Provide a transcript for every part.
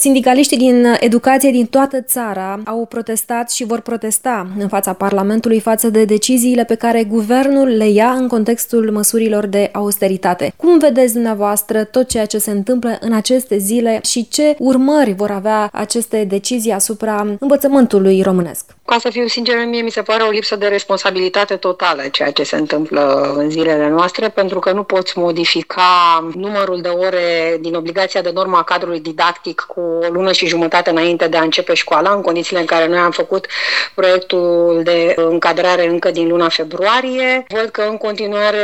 Sindicaliștii din educație din toată țara au protestat și vor protesta în fața Parlamentului față de deciziile pe care guvernul le ia în contextul măsurilor de austeritate. Cum vedeți dumneavoastră tot ceea ce se întâmplă în aceste zile și ce urmări vor avea aceste decizii asupra învățământului românesc? Ca să fiu sinceră, mie mi se pare o lipsă de responsabilitate totală ceea ce se întâmplă în zilele noastre, pentru că nu poți modifica numărul de ore din obligația de normă a cadrului didactic cu o lună și jumătate înainte de a începe școala, în condițiile în care noi am făcut proiectul de încadrare încă din luna februarie. Văd că în continuare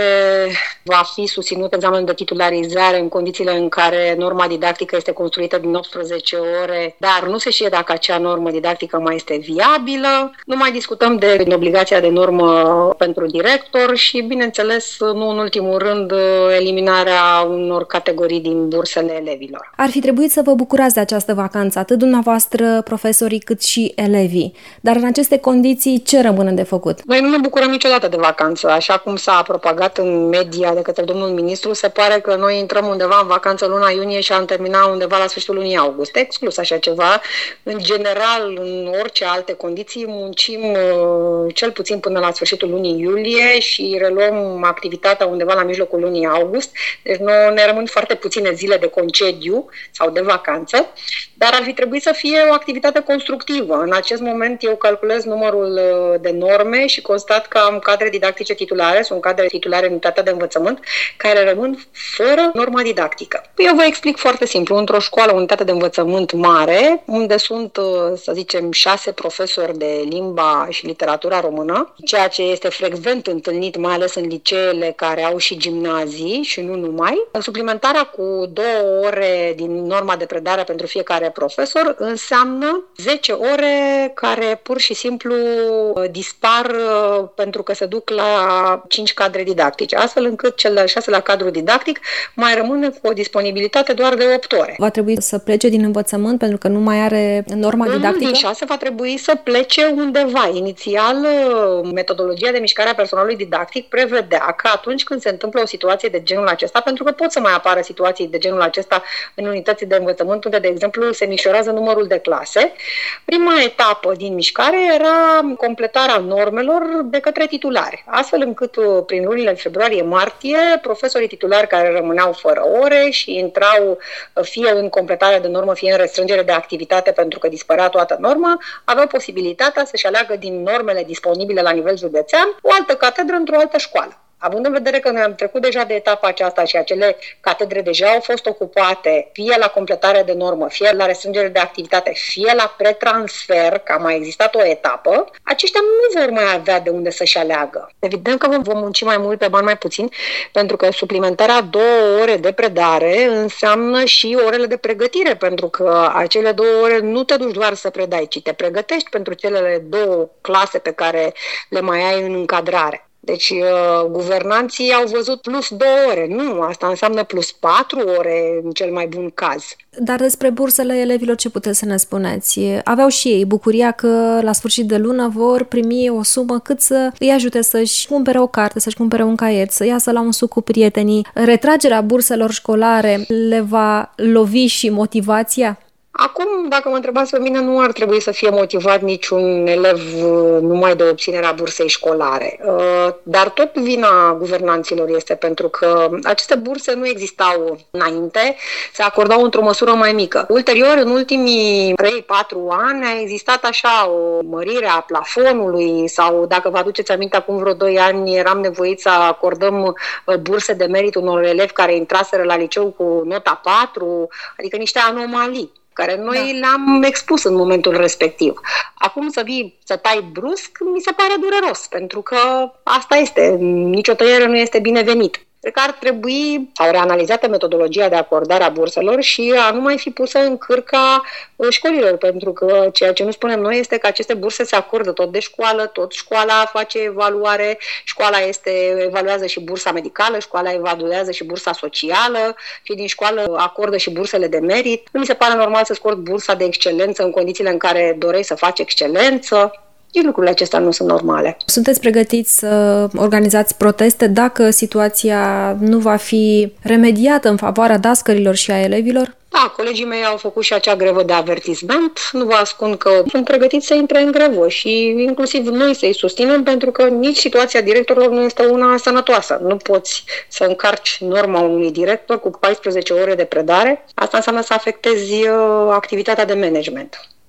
va fi susținut examenul de titularizare în condițiile în care norma didactică este construită din 18 ore, dar nu se știe dacă acea normă didactică mai este viabilă. Nu mai discutăm de obligația de normă pentru director și, bineînțeles, nu în ultimul rând, eliminarea unor categorii din bursele elevilor. Ar fi trebuit să vă bucurați de această vacanță, atât dumneavoastră, profesorii, cât și elevii. Dar în aceste condiții, ce rămâne de făcut? Noi nu ne bucurăm niciodată de vacanță. Așa cum s-a propagat în media de către domnul ministru, se pare că noi intrăm undeva în vacanță luna iunie și am terminat undeva la sfârșitul lunii august. Exclus așa ceva. În general, în orice alte condiții, muncim cel puțin până la sfârșitul lunii iulie și reluăm activitatea undeva la mijlocul lunii august. Deci ne rămân foarte puține zile de concediu sau de vacanță, dar ar fi trebuit să fie o activitate constructivă. În acest moment eu calculez numărul de norme și constat că am cadre didactice titulare, sunt cadre titulare în unitatea de învățământ, care rămân fără norma didactică. Eu vă explic foarte simplu. Într-o școală, unitate de învățământ mare, unde sunt, să zicem, 6 profesori de limba și literatura română, ceea ce este frecvent întâlnit, mai ales în liceele care au și gimnazii și nu numai. Suplimentarea cu 2 ore din norma de predare pentru fiecare profesor înseamnă 10 ore care pur și simplu dispar pentru că se duc la 5 cadre didactice, astfel încât cel de-al 6-lea cadru didactic mai rămâne cu o disponibilitate doar de 8 ore. Va trebui să plece din învățământ pentru că nu mai are norma didactică? Din 6 va trebui să plece undeva. Inițial, metodologia de mișcare a personalului didactic prevedea că atunci când se întâmplă o situație de genul acesta, pentru că pot să mai apară situații de genul acesta în unități de învățământ, unde, de exemplu, se micșorează numărul de clase, prima etapă din mișcare era completarea normelor de către titulari, astfel încât prin lunile februarie-martie, profesorii titulari care rămâneau fără ore și intrau fie în completare de normă, fie în restrângere de activitate pentru că dispărea toată norma, aveau posibilitatea să-și aleagă din normele disponibile la nivel județean o altă catedră într-o altă școală. Având în vedere că noi am trecut deja de etapa aceasta și acele catedre deja au fost ocupate fie la completare de normă, fie la restrângere de activitate, fie la pretransfer, că a mai existat o etapă, aceștia nu vor mai avea de unde să-și aleagă. Evident că vom munci mai mult pe bani mai puțin, pentru că suplimentarea 2 ore de predare înseamnă și orele de pregătire, pentru că acele 2 ore nu te duci doar să predai, ci te pregătești pentru celele 2 clase pe care le mai ai în încadrare. Deci guvernanții au văzut plus 2 ore. Nu, asta înseamnă plus 4 ore în cel mai bun caz. Dar despre bursele elevilor ce puteți să ne spuneți? Aveau și ei bucuria că la sfârșit de lună vor primi o sumă cât să îi ajute să-și cumpere o carte, să-și cumpere un caiet, să iasă la un suc cu prietenii. Retragerea burselor școlare le va lovi și motivația? Acum, dacă mă întrebați pe mine, nu ar trebui să fie motivat niciun elev numai de obținerea bursei școlare. Dar tot vina guvernanților este pentru că aceste burse nu existau înainte, se acordau într-o măsură mai mică. Ulterior, în ultimii 3-4 ani, a existat așa o mărire a plafonului sau, dacă vă aduceți aminte, acum vreo 2 ani eram nevoiți să acordăm burse de merit unor elevi care intraseră la liceu cu nota 4, adică niște anomalii care noi le-am expus în momentul respectiv. Acum să vii să tai brusc, mi se pare dureros, pentru că asta este, nicio tăiere nu este binevenit. Cred că ar trebui sau reanalizată metodologia de acordare a burselor și a nu mai fi pusă în cârca școlilor, pentru că ceea ce nu spunem noi este că aceste burse se acordă tot de școală, tot școala face evaluare, școala evaluează și bursa medicală, școala evaluează și bursa socială, și din școală acordă și bursele de merit. Nu mi se pare normal să scot bursa de excelență în condițiile în care dorești să faci excelență. Și lucrurile acestea nu sunt normale. Sunteți pregătiți să organizați proteste dacă situația nu va fi remediată în favoarea dascărilor și a elevilor? Da, colegii mei au făcut și acea grevă de avertisment. Nu vă ascund că sunt pregătiți să intre în grevă și inclusiv noi să-i susținem, pentru că nici situația directorilor nu este una sănătoasă. Nu poți să încarci norma unui director cu 14 ore de predare. Asta înseamnă să afectezi activitatea de management.